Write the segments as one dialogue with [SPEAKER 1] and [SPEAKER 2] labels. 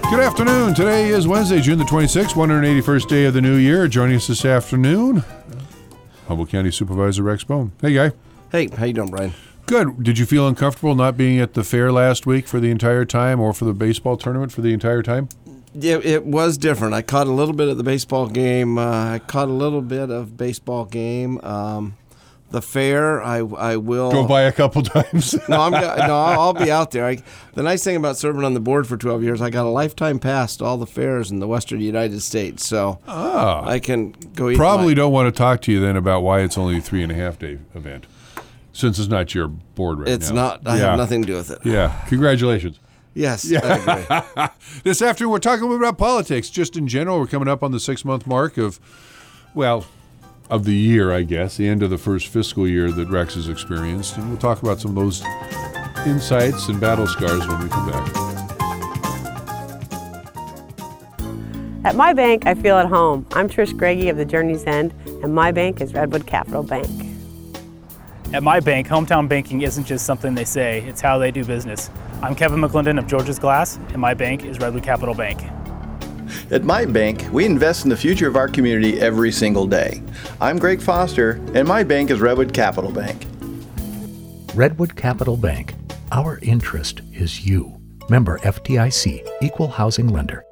[SPEAKER 1] Good afternoon. Today is Wednesday, June the 26th, 181st day of the new year. Joining us this afternoon, Humboldt County Supervisor Rex Bone. Hey, guy.
[SPEAKER 2] Hey, how you doing, Brian?
[SPEAKER 1] Good. Did you feel uncomfortable not being at the fair last week for the entire time or for the baseball tournament for the entire time?
[SPEAKER 2] Yeah, it was different. I caught a little bit of the baseball game. The fair, I will
[SPEAKER 1] go by a couple times.
[SPEAKER 2] I'll be out there. The nice thing about serving on the board for 12 years, I got a lifetime pass to all the fairs in the Western United States, so I can go eat.
[SPEAKER 1] Probably don't want to talk to you then about why it's only a 3.5-day event, since it's not your board right now.
[SPEAKER 2] It's not. I have nothing to do with it.
[SPEAKER 1] Yeah. Congratulations.
[SPEAKER 2] Yes, yeah. I agree.
[SPEAKER 1] This afternoon, we're talking a little bit about politics. Just in general, we're coming up on the 6-month mark of the year, I guess, the end of the first fiscal year that Rex has experienced. And we'll talk about some of those insights and battle scars when we come back.
[SPEAKER 3] At my bank, I feel at home. I'm Trish Greggy of the Journey's End, and my bank is Redwood Capital Bank.
[SPEAKER 4] At my bank, hometown banking isn't just something they say, it's how they do business. I'm Kevin McClendon of George's Glass, and my bank is Redwood Capital Bank.
[SPEAKER 5] At my bank, we invest in the future of our community every single day. I'm Greg Foster, and my bank is Redwood Capital Bank.
[SPEAKER 6] Redwood Capital Bank. Our interest is you. Member FDIC, Equal Housing Lender.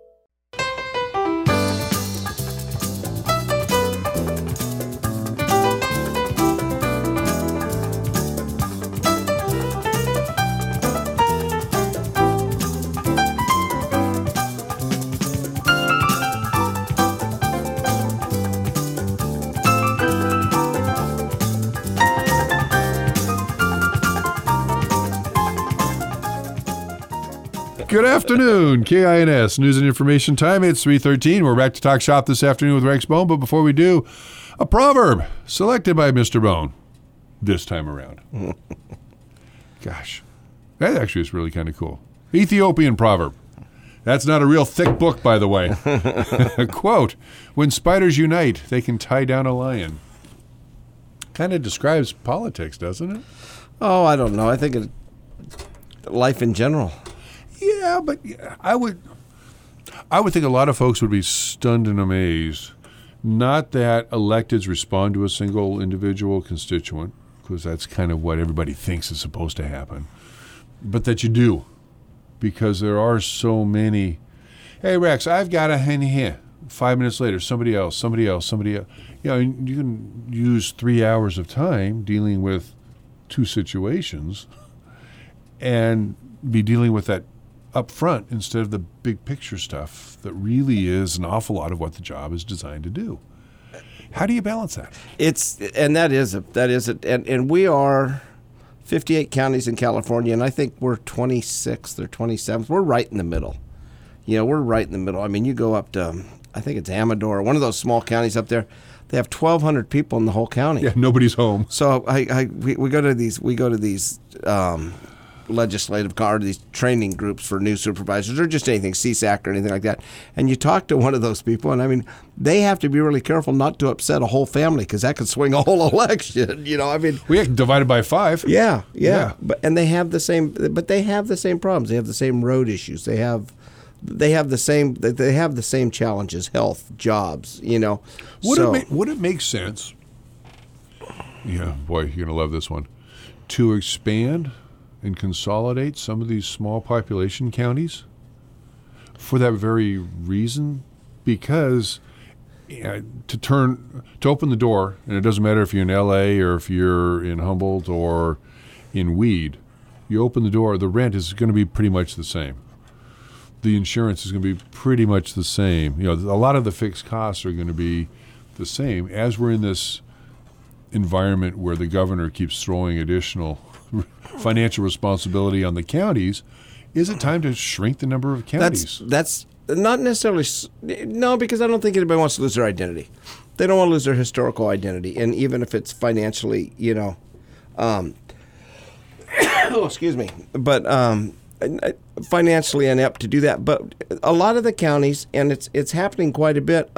[SPEAKER 1] Good afternoon, KINS News and Information Time. It's 3:13. We're back to talk shop this afternoon with Rex Bone, but before we do, a proverb selected by Mr. Bone this time around. Gosh, that actually is really kind of cool. Ethiopian proverb. That's not a real thick book, by the way. Quote, when spiders unite, they can tie down a lion. Kind of describes politics, doesn't it?
[SPEAKER 2] Oh, I don't know. I think life in general.
[SPEAKER 1] Yeah, but I would think a lot of folks would be stunned and amazed. Not that electeds respond to a single individual constituent, because that's kind of what everybody thinks is supposed to happen, but that you do, because there are so many. Hey, Rex, I've got a hen here. 5 minutes later, somebody else. You know, you can use 3 hours of time dealing with two situations and be dealing with that up front instead of the big picture stuff that really is an awful lot of what the job is designed to do. How do you balance that?
[SPEAKER 2] And we are 58 counties in California, and I think we're 26th or 27th. We're right in the middle. We're right in the middle. I mean, you go up to, I think it's Amador, one of those small counties up there. They have 1,200 people in the whole county.
[SPEAKER 1] Yeah, nobody's home.
[SPEAKER 2] So we go to these legislative these training groups for new supervisors or just anything, CSAC or anything like that. And you talk to one of those people, and I mean, they have to be really careful not to upset a whole family because that could swing a whole election.
[SPEAKER 1] We have divided by 5.
[SPEAKER 2] Yeah. But they have the same problems. They have the same road issues. They have the same challenges, health, jobs.
[SPEAKER 1] Would it make sense? Yeah, boy, you're gonna love this one. To expand and consolidate some of these small population counties for that very reason, because to open the door, and it doesn't matter if you're in LA or if you're in Humboldt or in Weed, you open the door, the rent is going to be pretty much the same. The insurance is going to be pretty much the same. A lot of the fixed costs are going to be the same as we're in this environment where the governor keeps throwing additional financial responsibility on the counties. Is it time to shrink the number of counties?
[SPEAKER 2] That's not necessarily. No, because I don't think anybody wants to lose their identity. They don't want to lose their historical identity, and even if it's financially, excuse me, but financially inept to do that. But a lot of the counties, and it's happening quite a bit,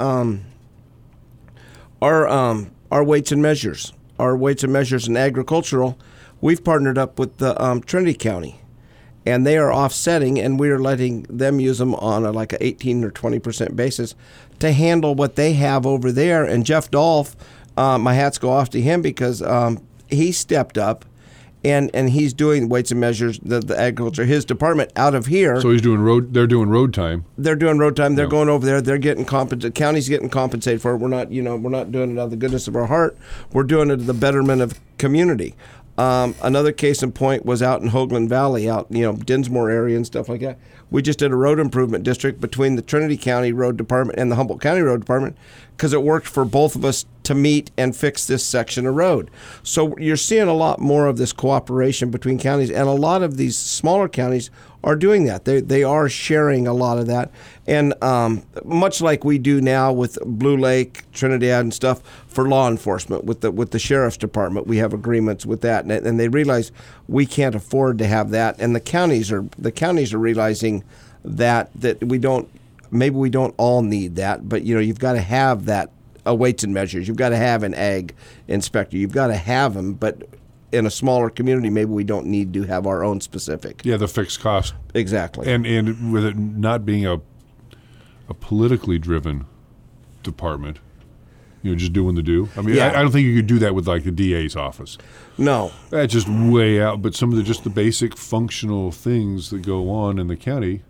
[SPEAKER 2] are weights and measures. Our weights and measures in agricultural, we've partnered up with the Trinity County. and they are offsetting, and we are letting them use them on like a 18 or 20% basis to handle what they have over there. And Jeff Dolph, my hats go off to him because he stepped up. And he's doing weights and measures, the agriculture, his department out of here.
[SPEAKER 1] So he's doing road. They're doing road time.
[SPEAKER 2] They're doing road time. They're going over there. They're getting compensated. County's getting compensated for it. We're not doing it out of the goodness of our heart. We're doing it to the betterment of community. Another case in point was out in Hoagland Valley, out Dinsmore area and stuff like that. We just did a road improvement district between the Trinity County Road Department and the Humboldt County Road Department because it worked for both of us to meet and fix this section of road. So you're seeing a lot more of this cooperation between counties, and a lot of these smaller counties are doing that. They are sharing a lot of that, and much like we do now with Blue Lake, Trinidad, and stuff for law enforcement with the sheriff's department, we have agreements with that, and they realize we can't afford to have that, and the counties are realizing that we don't all need that, but you've got to have that weights and measures. You've got to have an ag inspector. You've got to have them, but in a smaller community, maybe we don't need to have our own specific.
[SPEAKER 1] Yeah, the fixed cost.
[SPEAKER 2] Exactly.
[SPEAKER 1] And with it not being a politically driven department, just doing the do. I mean,
[SPEAKER 2] Yeah.
[SPEAKER 1] I don't think you could do that with like the DA's office.
[SPEAKER 2] No.
[SPEAKER 1] That's just way out. But some of the basic functional things that go on in the county,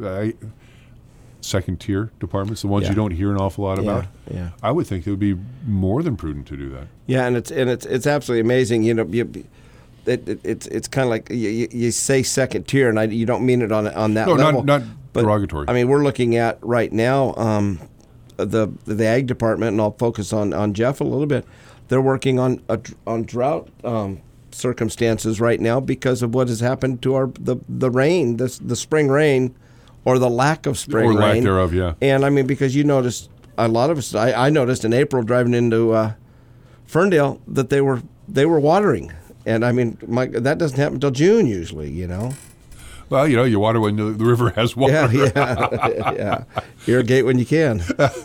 [SPEAKER 1] second tier departments, the ones
[SPEAKER 2] Yeah.
[SPEAKER 1] you don't hear an awful lot about.
[SPEAKER 2] Yeah.
[SPEAKER 1] I would think it would be more than prudent to do that.
[SPEAKER 2] Yeah, and it's absolutely amazing. It's kind of like you say second tier, and you don't mean it on that level.
[SPEAKER 1] Not derogatory.
[SPEAKER 2] I mean, we're looking at right now the ag department, and I'll focus on Jeff a little bit. They're working on drought circumstances right now because of what has happened to the rain, the spring rain, or the lack of spring rain.
[SPEAKER 1] Or lack thereof, yeah.
[SPEAKER 2] And I mean, because you noticed, a lot of us, I noticed in April driving into Ferndale that they were watering. And I mean, that doesn't happen until June usually,
[SPEAKER 1] Well, you water when the river has water.
[SPEAKER 2] Yeah. Irrigate when you can.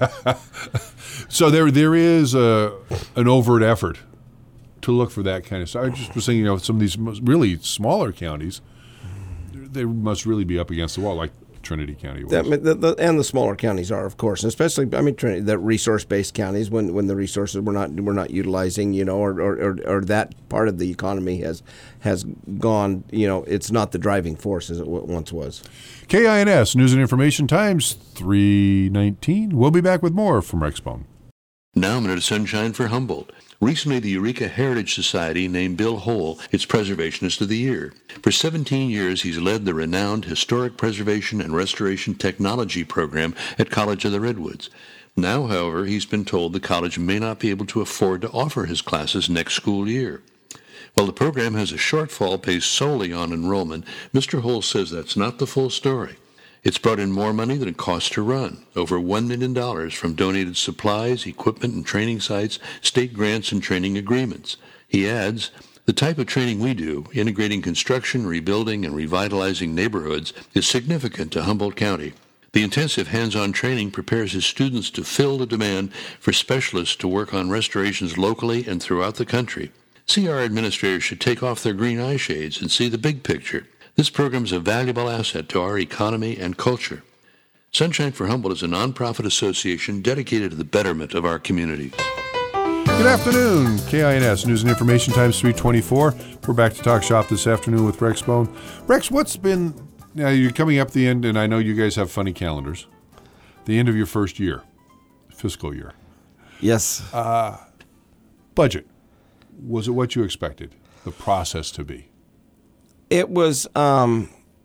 [SPEAKER 1] So there is an overt effort to look for that kind of stuff. I just was thinking, some of these really smaller counties, they must really be up against the wall, like Trinity County was.
[SPEAKER 2] And the smaller counties are, of course, especially Trinity, the resource-based counties when the resources we're not utilizing, or that part of the economy has gone, it's not the driving force as it once was.
[SPEAKER 1] KINS News and Information Times 3:19. We'll be back with more from Rexbone.
[SPEAKER 7] Now a minute of sunshine for Humboldt. Recently, the Eureka Heritage Society named Bill Hole its Preservationist of the Year. For 17 years, he's led the renowned Historic Preservation and Restoration Technology program at College of the Redwoods. Now, however, he's been told the college may not be able to afford to offer his classes next school year. While the program has a shortfall based solely on enrollment, Mr. Hole says that's not the full story. It's brought in more money than it costs to run, over $1 million from donated supplies, equipment and training sites, state grants and training agreements. He adds, the type of training we do, integrating construction, rebuilding, and revitalizing neighborhoods, is significant to Humboldt County. The intensive hands-on training prepares his students to fill the demand for specialists to work on restorations locally and throughout the country. CR administrators should take off their green eye shades and see the big picture. This program is a valuable asset to our economy and culture. Sunshine for Humboldt is a nonprofit association dedicated to the betterment of our community.
[SPEAKER 1] Good afternoon. KINS News and Information Times 3:24. We're back to talk shop this afternoon with Rex Bone. Rex, what's been... Now, you're coming up the end, and I know you guys have funny calendars. The end of your first year, fiscal year.
[SPEAKER 2] Yes.
[SPEAKER 1] Budget. Was it what you expected the process to be?
[SPEAKER 2] It was, the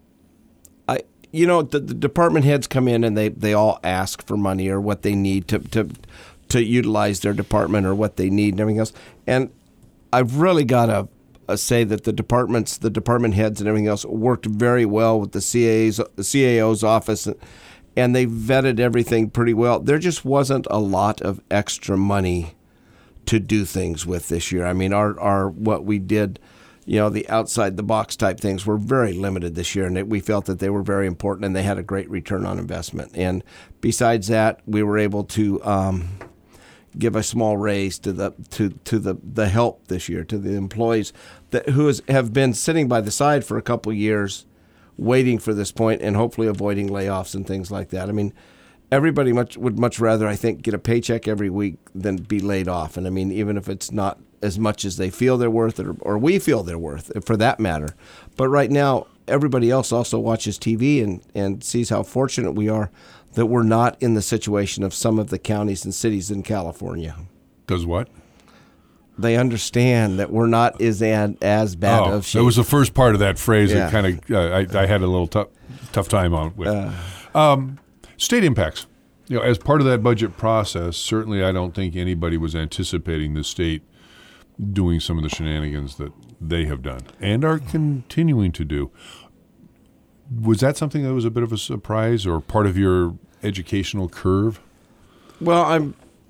[SPEAKER 2] department heads come in and they all ask for money or what they need to utilize their department or what they need and everything else. And I've really got to say that the department heads and everything else worked very well with the CAO's office, and they vetted everything pretty well. There just wasn't a lot of extra money to do things with this year. I mean, our what we did, the outside the box type things were very limited this year, and we felt that they were very important and they had a great return on investment. And besides that, we were able to give a small raise to the help this year, to the employees who have been sitting by the side for a couple of years waiting for this point and hopefully avoiding layoffs and things like that. I mean, everybody would much rather, I think, get a paycheck every week than be laid off. And I mean, even if it's not as much as they feel they're worth or we feel they're worth, for that matter. But right now, everybody else also watches TV and sees how fortunate we are that we're not in the situation of some of the counties and cities in California.
[SPEAKER 1] Does what?
[SPEAKER 2] They understand that we're not as bad of shape.
[SPEAKER 1] That was the first part of that phrase that kind of I had a little tough time on with. State impacts. As part of that budget process, certainly I don't think anybody was anticipating the state doing some of the shenanigans that they have done and are continuing to do. Was that something that was a bit of a surprise or part of your educational curve?
[SPEAKER 2] Well,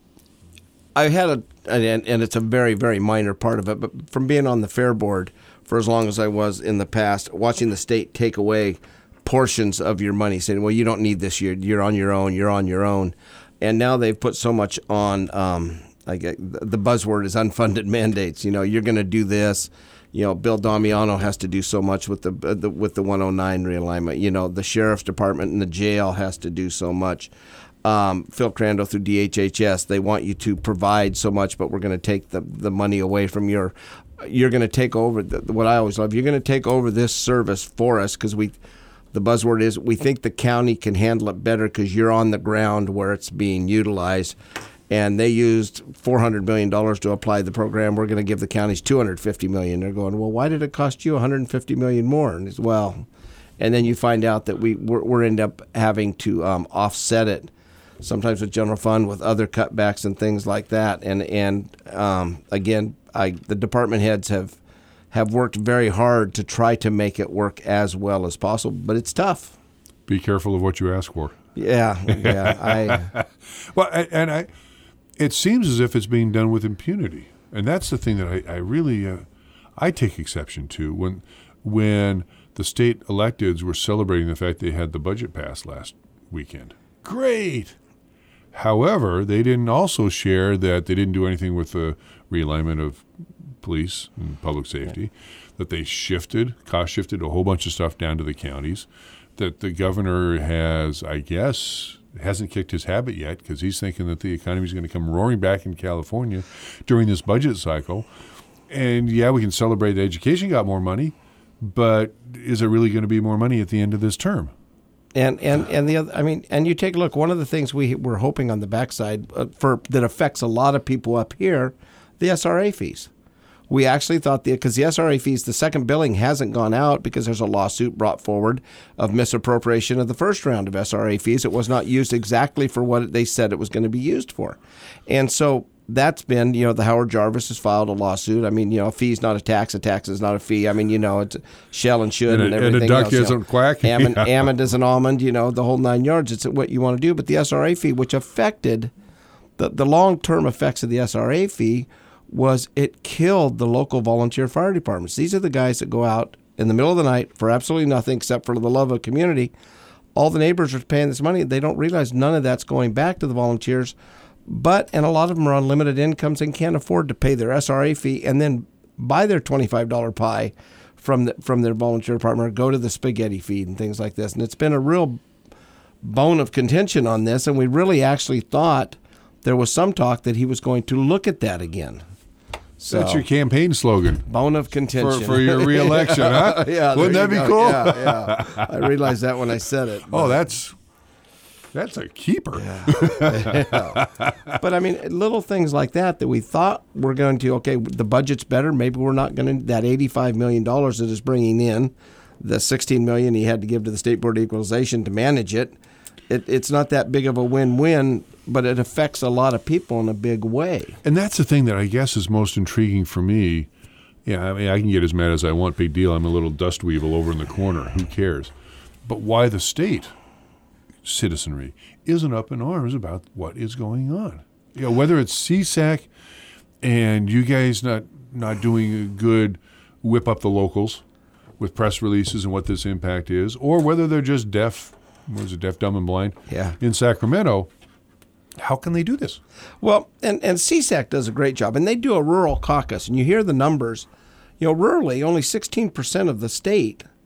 [SPEAKER 2] I had and it's a very, very minor part of it, but from being on the fair board for as long as I was in the past, watching the state take away portions of your money, saying, well, you don't need this year, you're on your own. And now they've put so much on, the buzzword is unfunded mandates. You're going to do this. Bill Damiano has to do so much with the 109 realignment. The sheriff's department and the jail has to do so much. Phil Crandall through DHHS, they want you to provide so much, but we're going to take the money away from you're going to take over, what I always love, you're going to take over this service for us because the buzzword is we think the county can handle it better because you're on the ground where it's being utilized. And they used $400 million to apply the program. We're going to give the counties $250 million. They're going, well, why did it cost you $150 million more? And it's, well, and then you find out that we're end up having to offset it, sometimes with general fund, with other cutbacks and things like that. And again, the department heads have worked very hard to try to make it work as well as possible, but it's tough.
[SPEAKER 1] Be careful of what you ask for.
[SPEAKER 2] Yeah.
[SPEAKER 1] It seems as if it's being done with impunity, and that's the thing that I really I take exception to when the state electeds were celebrating the fact they had the budget passed last weekend. Great. However, they didn't also share that they didn't do anything with the realignment of police and public safety, that they cost shifted a whole bunch of stuff down to the counties, that the governor has, I guess, hasn't kicked his habit yet because he's thinking that the economy is going to come roaring back in California during this budget cycle. And yeah, we can celebrate that education got more money, but is it really going to be more money at the end of this term?
[SPEAKER 2] And the other, and you take a look. One of the things we're hoping on the backside that affects a lot of people up here, the SRA fees. We actually thought because the SRA fees, the second billing hasn't gone out because there's a lawsuit brought forward of misappropriation of the first round of SRA fees. It was not used exactly for what they said it was going to be used for. And so that's been, the Howard Jarvis has filed a lawsuit. A fee is not a tax is not a fee. it's shall and should and everything
[SPEAKER 1] else. And a duck
[SPEAKER 2] else,
[SPEAKER 1] isn't quack.
[SPEAKER 2] Almond is an almond, the whole 9 yards. It's what you want to do. But the SRA fee, which affected the long-term effects of the SRA fee, was it killed the local volunteer fire departments. These are the guys that go out in the middle of the night for absolutely nothing except for the love of community. All the neighbors are paying this money. They don't realize none of that's going back to the volunteers. And a lot of them are on limited incomes and can't afford to pay their SRA fee and then buy their $25 pie from their volunteer department or go to the spaghetti feed and things like this. And it's been a real bone of contention on this. And we really actually thought there was some talk that he was going to look at that again. So,
[SPEAKER 1] that's your campaign slogan.
[SPEAKER 2] Bone of contention.
[SPEAKER 1] For your re-election, huh?
[SPEAKER 2] Yeah.
[SPEAKER 1] Wouldn't that be cool?
[SPEAKER 2] Yeah. I realized that when I said it.
[SPEAKER 1] Oh, that's a keeper.
[SPEAKER 2] Yeah. But little things like that we thought were going to, the budget's better. Maybe we're not going to, that $85 million that is bringing in, the $16 million he had to give to the State Board of Equalization to manage it. It's not that big of a win-win, but it affects a lot of people in a big way.
[SPEAKER 1] And that's the thing that I guess is most intriguing for me. Yeah, I can get as mad as I want. Big deal. I'm a little dust weevil over in the corner. Who cares? But why the state citizenry isn't up in arms about what is going on? Whether it's CSAC and you guys not doing a good whip up the locals with press releases and what this impact is, or whether they're just deaf, dumb, and blind in Sacramento. How can they do this?
[SPEAKER 2] Well, and CSAC does a great job, and they do a rural caucus, and you hear the numbers. Rurally, only 16% of the state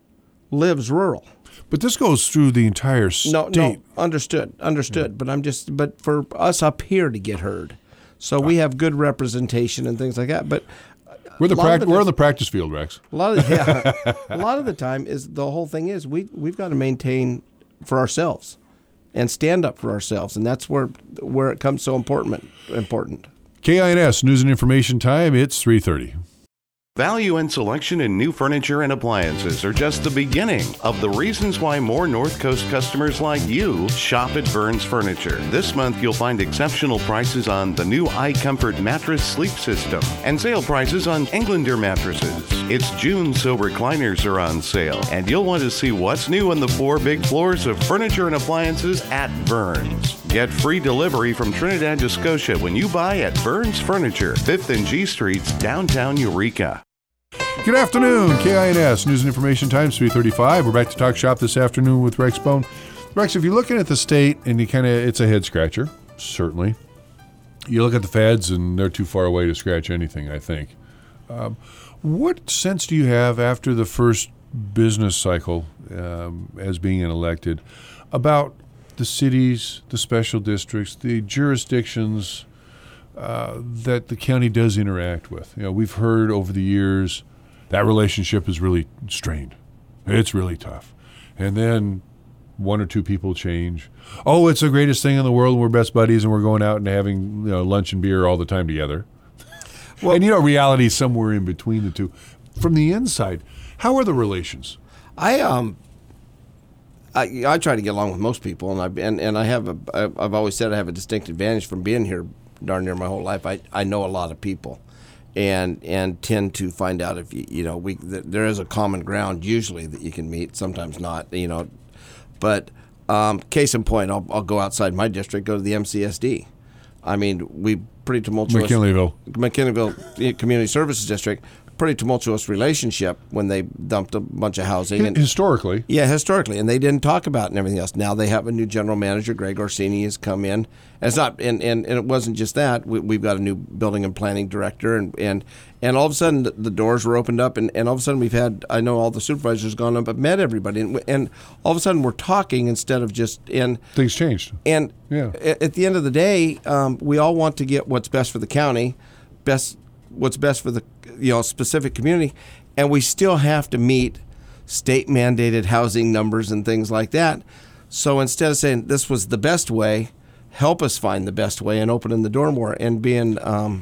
[SPEAKER 2] lives rural.
[SPEAKER 1] But this goes through the entire state.
[SPEAKER 2] No, understood. Yeah. But for us up here to get heard, so we have good representation and things like that. But
[SPEAKER 1] we're on the practice field, Rex.
[SPEAKER 2] A lot of the time is the whole thing is we've got to maintain for ourselves and stand up for ourselves, and that's where it comes so important.
[SPEAKER 1] KINS News and Information Time. It's 3:30.
[SPEAKER 8] Value and selection in new furniture and appliances are just the beginning of the reasons why more North Coast customers like you shop at Vern's Furniture. This month, you'll find exceptional prices on the new iComfort mattress sleep system and sale prices on Englander mattresses. It's June, so recliners are on sale, and you'll want to see what's new on the 4 big floors of furniture and appliances at Vern's. Get free delivery from Trinidad to Scotia when you buy at Vern's Furniture, 5th and G Streets, downtown Eureka.
[SPEAKER 1] Good afternoon, KINS News and Information Times, 3:35. We're back to talk shop this afternoon with Rex Bone. Rex, if you're looking at the state and it's a head scratcher, certainly. You look at the feds and they're too far away to scratch anything, I think. What sense do you have after the first business cycle as being elected about the cities, the special districts, the jurisdictions that the county does interact with? We've heard over the years that relationship is really strained. It's really tough. And then one or two people change. Oh, it's the greatest thing in the world, and we're best buddies, and we're going out and having lunch and beer all the time together. Well, and reality is somewhere in between the two. From the inside, how are the relations?
[SPEAKER 2] I try to get along with most people, and I've always said I have a distinct advantage from being here darn near my whole life. I know a lot of people, and tend to find out if there is a common ground usually that you can meet. Sometimes not, But case in point, I'll go outside my district, go to the MCSD. I mean, we pretty tumultuous. McKinleyville Community Services District. Pretty tumultuous relationship when they dumped a bunch of housing.
[SPEAKER 1] Historically.
[SPEAKER 2] Yeah, historically. And they didn't talk about it and everything else. Now they have a new general manager, Greg Orsini, has come in. And it's not, and it wasn't just that. We've got a new building and planning director, and all of a sudden the doors were opened up, and all of a sudden I know all the supervisors gone up and met everybody, and all of a sudden we're talking instead of just
[SPEAKER 1] things changed.
[SPEAKER 2] And at the end of the day, we all want to get what's best for the county, what's best for the specific community, and we still have to meet state mandated housing numbers and things like that. So instead of saying this was the best way, help us find the best way and opening the door more and being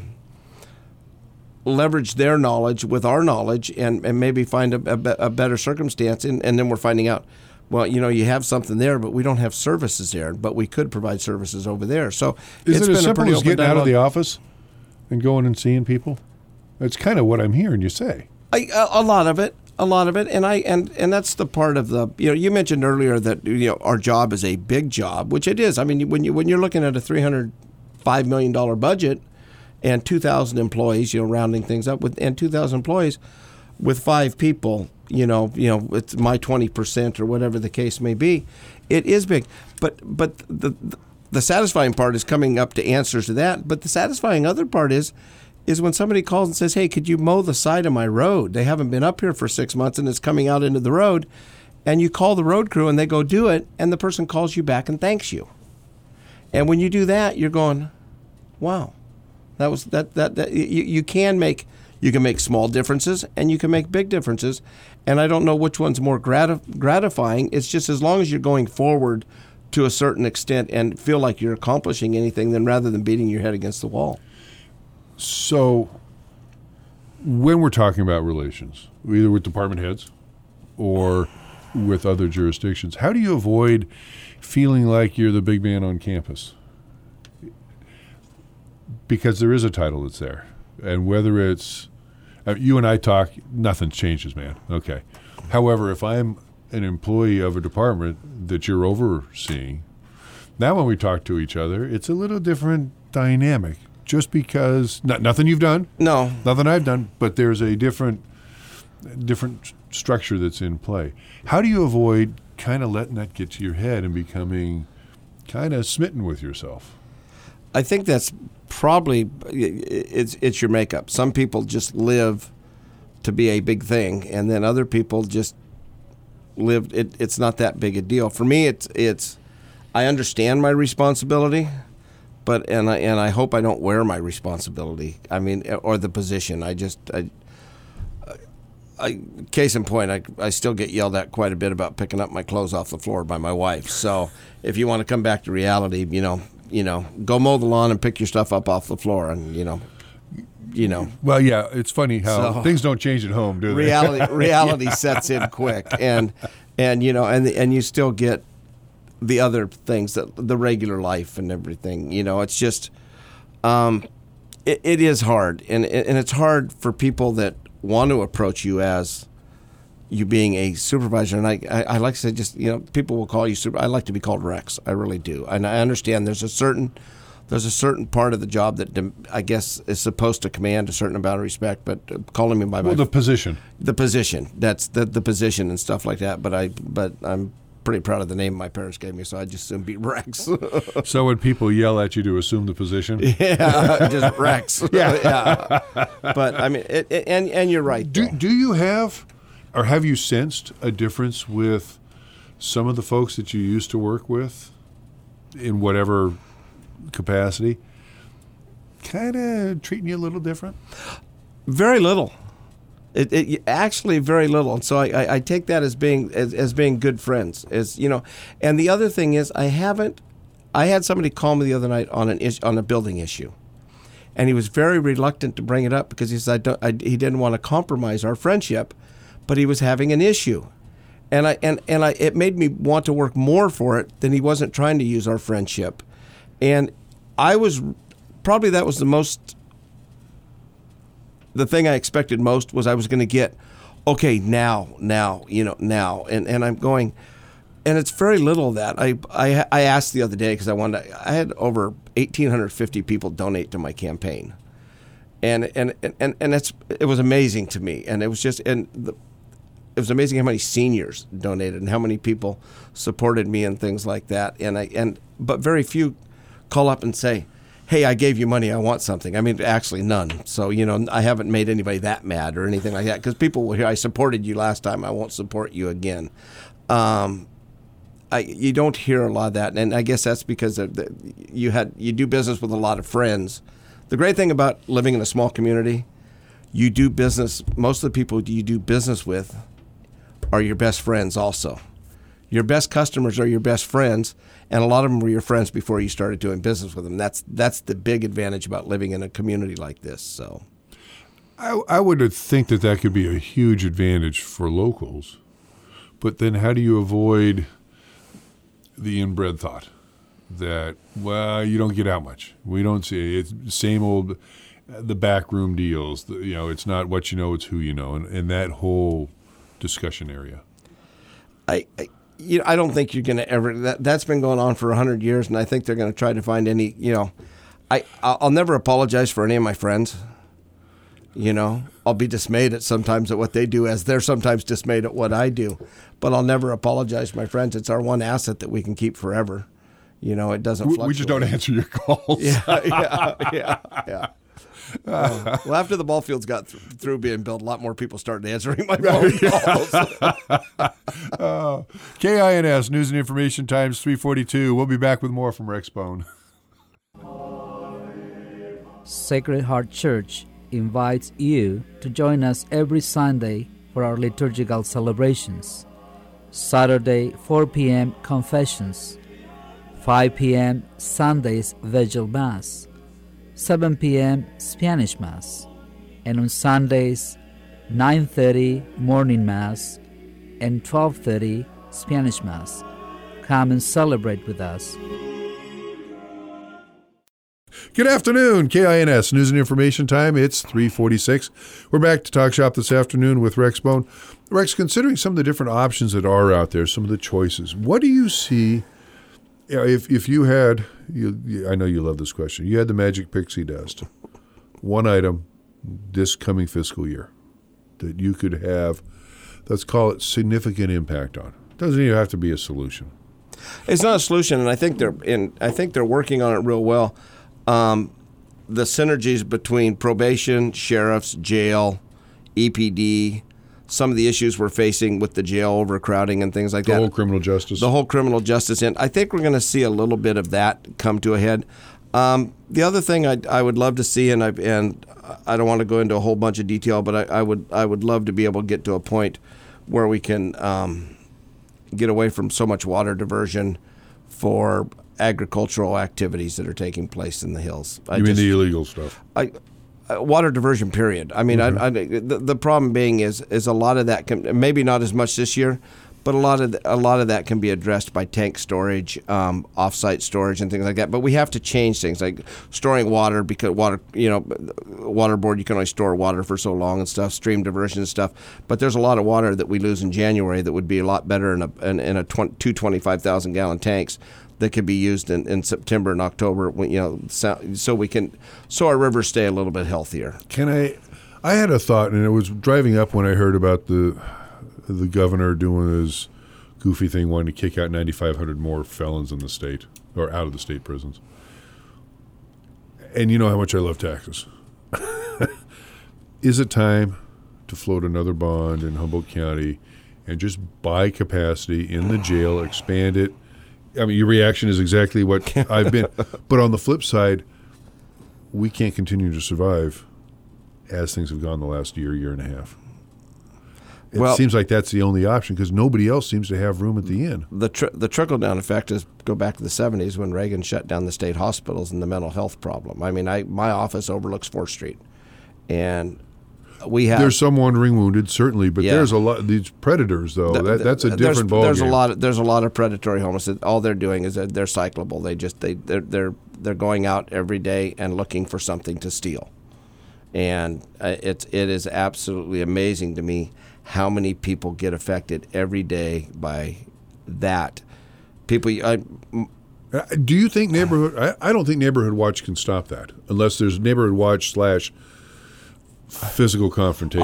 [SPEAKER 2] leverage their knowledge with our knowledge and maybe find a better circumstance. And then we're finding out, well, you have something there, but we don't have services there, but we could provide services over there. So
[SPEAKER 1] is it as simple as getting out of the office and going and seeing people? That's kind of what I'm hearing you say.
[SPEAKER 2] A lot of it, and that's the part of the you mentioned earlier that our job is a big job, which it is. I mean, when you're looking at a $305 million budget and 2,000 employees, rounding things up and 2,000 employees with 5 people, it's my 20% or whatever the case may be. It is big, but the satisfying part is coming up to answers to that. But the satisfying other part is when somebody calls and says, hey, could you mow the side of my road? They haven't been up here for 6 months and it's coming out into the road. And you call the road crew and they go do it, and the person calls you back and thanks you. And when you do that, you're going, wow, that was that you can make small differences and you can make big differences. And I don't know which one's more gratifying. It's just as long as you're going forward to a certain extent and feel like you're accomplishing anything, then rather than beating your head against the wall.
[SPEAKER 1] So when we're talking about relations, either with department heads or with other jurisdictions, how do you avoid feeling like you're the big man on campus? Because there is a title that's there. And whether it's, you and I talk, nothing changes, man. Okay. However, if I'm an employee of a department that you're overseeing, now when we talk to each other, it's a little different dynamic. Just because, nothing you've done.
[SPEAKER 2] No.
[SPEAKER 1] Nothing I've done, but there's a different structure that's in play. How do you avoid kind of letting that get to your head and becoming kind of smitten with yourself?
[SPEAKER 2] I think that's probably, it's your makeup. Some people just live to be a big thing, and then other people just lived, it's not that big a deal. For me, it's I understand my responsibility, but and I hope I don't wear my responsibility. I mean, or the position. Case in point, I still get yelled at quite a bit about picking up my clothes off the floor by my wife. So if you want to come back to reality, go mow the lawn and pick your stuff up off the floor, and
[SPEAKER 1] Well, yeah, it's funny how things don't change at home, do they?
[SPEAKER 2] Reality sets in quick, and you still get the other things, that the regular life and everything. It's just it is hard, and it's hard for people that want to approach you as you being a supervisor. And I like to say, just people will call you I like to be called Rex. I really do, and I understand there's a certain part of the job that I guess is supposed to command a certain amount of respect, but calling me by
[SPEAKER 1] the position,
[SPEAKER 2] that's the position and stuff like that. But I'm pretty proud of the name my parents gave me, so I just assumed be Rex.
[SPEAKER 1] So when people yell at you to assume the position,
[SPEAKER 2] just Rex. Yeah. But I mean, and you're right.
[SPEAKER 1] Do you have, or have you sensed a difference with some of the folks that you used to work with, in whatever capacity, kind of treating you a little different? Very little.
[SPEAKER 2] It actually very little, and so I take that as being good friends, And the other thing is, I had somebody call me the other night on a building issue, and he was very reluctant to bring it up because he said he didn't want to compromise our friendship, but he was having an issue, and it made me want to work more for it than he wasn't trying to use our friendship, and that was the thing I expected most was I was going to get, okay, now, and I'm going, and it's very little of that. I asked the other day because I had over 1,850 people donate to my campaign, and it was amazing to me, and it was just, it was amazing how many seniors donated and how many people supported me and things like that, but very few call up and say, hey, I gave you money, I want something. I mean, actually none. So, I haven't made anybody that mad or anything like that, because people will hear, I supported you last time, I won't support you again. You don't hear a lot of that, and I guess that's because you do business with a lot of friends. The great thing about living in a small community, you do business, most of the people you do business with are your best friends also. Your best customers are your best friends, and a lot of them were your friends before you started doing business with them. That's the big advantage about living in a community like this. So,
[SPEAKER 1] I would think that could be a huge advantage for locals, but then how do you avoid the inbred thought that, well, you don't get out much. We don't see it. It's same old, the backroom deals. It's not what you know, it's who you know, and that whole discussion area.
[SPEAKER 2] I don't think you're going to ever. That's been going on for 100 years, and I think they're going to try to find any. I'll never apologize for any of my friends. I'll be dismayed at what they do, as they're sometimes dismayed at what I do. But I'll never apologize to my friends. It's our one asset that we can keep forever. It doesn't fluctuate.
[SPEAKER 1] We just don't answer your calls.
[SPEAKER 2] Yeah. Well, after the ball fields got through being built, a lot more people started answering my phone calls.
[SPEAKER 1] KINS News and Information Times 342. We'll be back with more from Rex Bone.
[SPEAKER 9] Sacred Heart Church invites you to join us every Sunday for our liturgical celebrations. Saturday, 4 p.m. Confessions. 5 p.m. Sunday's Vigil Mass. 7 p.m. Spanish Mass, and on Sundays, 9:30 Morning Mass and 12:30 Spanish Mass. Come and celebrate with us.
[SPEAKER 1] Good afternoon, KINS News and Information Time. It's 3:46. We're back to Talk Shop this afternoon with Rex Bone. Rex, considering some of the different options that are out there, some of the choices, what do you see? If you had, I know you love this question, you had the magic pixie dust, one item this coming fiscal year that you could have, let's call it significant impact on. Doesn't even have to be a solution.
[SPEAKER 2] It's not a solution, and I think they're working on it real well. The synergies between probation, sheriffs, jail, EPD, some of the issues we're facing with the jail overcrowding and things like that.
[SPEAKER 1] The whole criminal justice.
[SPEAKER 2] The whole criminal justice end. I think we're going to see a little bit of that come to a head. The other thing I would love to see, and I don't want to go into a whole bunch of detail, but I would love to be able to get to a point where we can get away from so much water diversion for agricultural activities that are taking place in the hills.
[SPEAKER 1] You mean the illegal stuff?
[SPEAKER 2] Water diversion, period. I mean, the problem being is a lot of that can, maybe not as much this year, but a lot of that can be addressed by tank storage, off-site storage, and things like that. But we have to change things like storing water, because water board, you can only store water for so long and stuff, stream diversion and stuff. But there's a lot of water that we lose in January that would be a lot better in two 25,000-gallon tanks that could be used in September and October, so our rivers stay a little bit healthier.
[SPEAKER 1] I had a thought, and it was driving up when I heard about the governor doing his goofy thing, wanting to kick out 9,500 more felons in the state, or out of the state prisons. And you know how much I love taxes. Is it time to float another bond in Humboldt County and just buy capacity in the jail, expand it? I mean, your reaction is exactly what I've been. But on the flip side, we can't continue to survive as things have gone the last year and a half. It seems like that's the only option because nobody else seems to have room at the inn.
[SPEAKER 2] The trickle-down effect is go back to the 70s when Reagan shut down the state hospitals and the mental health problem. I mean, my office overlooks 4th Street, and there's some wandering wounded, certainly, but there's a lot. These predators, though, that's a different ballgame. There's a lot of predatory homeless. All they're doing is they're cyclable. They're going out every day and looking for something to steal, and it is absolutely amazing to me how many people get affected every day by that. People.
[SPEAKER 1] Do you think neighborhood? I don't think Neighborhood Watch can stop that unless there's Neighborhood Watch / physical confrontation.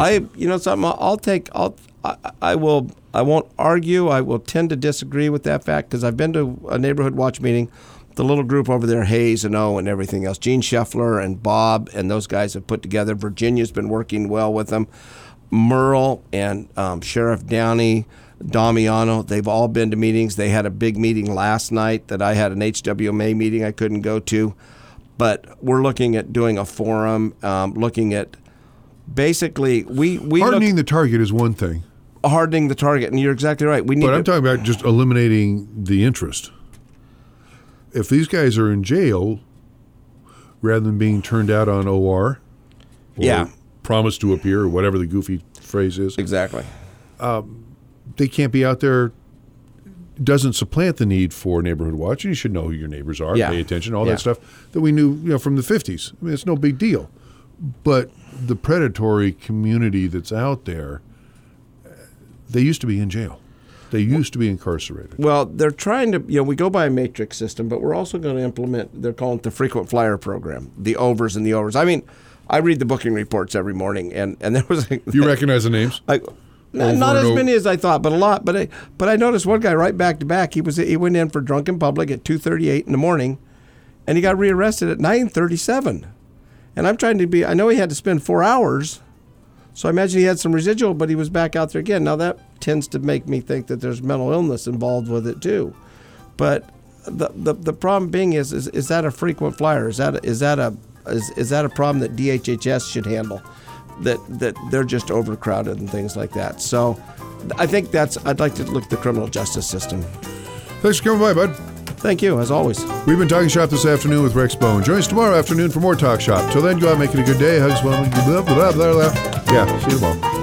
[SPEAKER 1] I won't argue. I will tend to disagree with that fact because I've been to a Neighborhood Watch meeting. The little group over there, Hayes and O and everything else, Gene Scheffler and Bob and those guys have put together. Virginia's been working well with them. Merle and Sheriff Downey, Damiano, they've all been to meetings. They had a big meeting last night that I had an HWMA meeting I couldn't go to. But we're looking at doing a forum, looking at basically we hardening the target is one thing.
[SPEAKER 2] Hardening the target, and you're exactly right.
[SPEAKER 1] I'm talking about just eliminating the interest. If these guys are in jail, rather than being turned out on OR, or promised to appear, or whatever the goofy phrase is,
[SPEAKER 2] exactly,
[SPEAKER 1] they can't be out there. Doesn't supplant the need for Neighborhood Watch. You should know who your neighbors are, pay attention, all that stuff that we knew, from the 50s. I mean, it's no big deal. But the predatory community that's out there, they used to be in jail. They used to be incarcerated.
[SPEAKER 2] Well, they're trying to, we go by a matrix system, but we're also going to implement, they're calling it the frequent flyer program, the overs and the overs. I mean, I read the booking reports every morning, and there was
[SPEAKER 1] You recognize the names?
[SPEAKER 2] Not as many as I thought, but a lot. But I noticed one guy right back to back. He went in for drunken public at 2:38 in the morning, and he got rearrested at 9:37. And I'm trying to be. I know he had to spend 4 hours, so I imagine he had some residual, but he was back out there again. Now that tends to make me think that there's mental illness involved with it too. But the problem being is that a frequent flyer? Is that a problem that DHHS should handle? That they're just overcrowded and things like that. So I think I'd like to look at the criminal justice system.
[SPEAKER 1] Thanks for coming by, bud.
[SPEAKER 2] Thank you, as always.
[SPEAKER 1] We've been Talking Shop this afternoon with Rex Bone. Join us tomorrow afternoon for more Talk Shop. Till then, go out, make it a good day. Hugs, blah, blah, blah, blah, blah. Yeah, see you tomorrow.